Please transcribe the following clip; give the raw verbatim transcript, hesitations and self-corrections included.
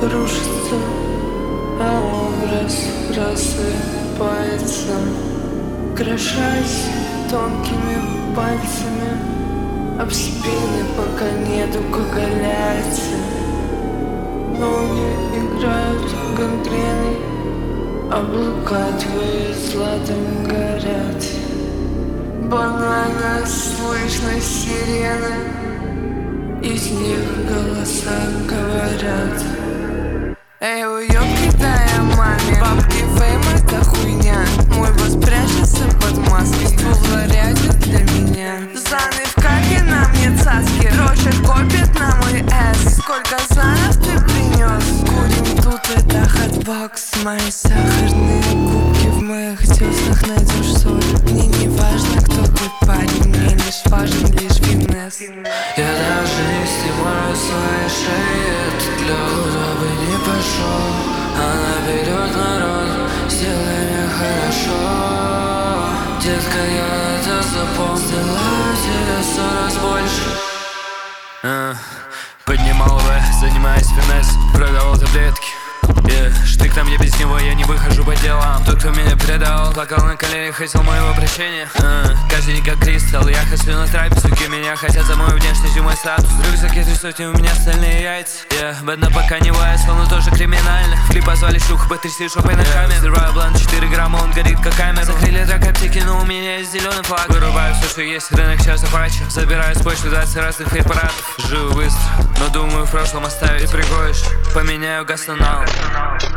рушится, а образ рассыпается, крошась тонкими пальцами об спины, пока нету оголяется. Ноги играют гангреной, облака твои златом горят. Банально слышно сирены, из них голоса говорят. Эй, уёбки, дай маме, бабки, фейм, это хуйня. Мой босс прячется под маской, ствол зарядит для меня. Заны в каке, на мне цацки, дрочат, копит на мой эс. Сколько занов ты принес? Курим тут, это хатбокс. Мои сахарные губки в моих деснах найдешь соль. Мне не важно, кто ты, парень, мне лишь важен лишь фитнес. Я даже не снимаю свои шеи, это для удобы не пошел. А наперед, народ, сделай мне хорошо. Детка, я это запомнил, сделаю тебе сто раз больше. а, Поднимал В, занимаясь финес, продавал таблетки. Yeah. Штык там, я без него, я не выхожу по делам. Тот, кто меня предал, плакал на коленях, хотел моего прощения. uh. Каждый день как кристалл, я хочу на трапе. Суки меня хотят за мою внешность и мой статус. В рюкзаке три сотни, у меня остальные яйца. Yeah. Бедно пока не вайсл, но тоже криминально. В клип позвали шлюху, потряси жопой на камеру. Взрываю блант, четыре грамма, он горит как камера. Закрыли трак аптеки, но у меня есть зеленый флаг. Вырубаю все, что есть, рынок сейчас захвачен. Забираю с почты двадцать разных препаратов. Живу быстро, но думаю в прошлом оставить. Ты приходишь, поменяю гастонал.